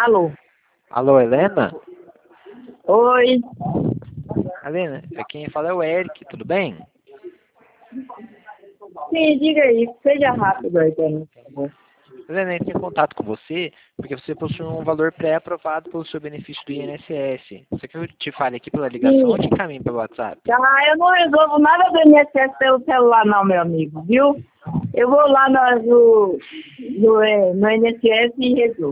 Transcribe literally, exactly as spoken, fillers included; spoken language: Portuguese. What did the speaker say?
Alô? Alô, Helena? Oi. Helena, quem fala é o Eric, tudo bem? Sim, diga aí. Seja rápido aí pra mim, por favor. Helena, entre em contato com você porque você possui um valor pré-aprovado pelo seu benefício do I N S S. Você quer que eu te fale aqui pela ligação Sim. ou te encaminhe pelo WhatsApp? Ah, eu não resolvo nada do I N S S pelo celular não, meu amigo, viu? Eu vou lá no, no, no, é, no I N S S e resolvo.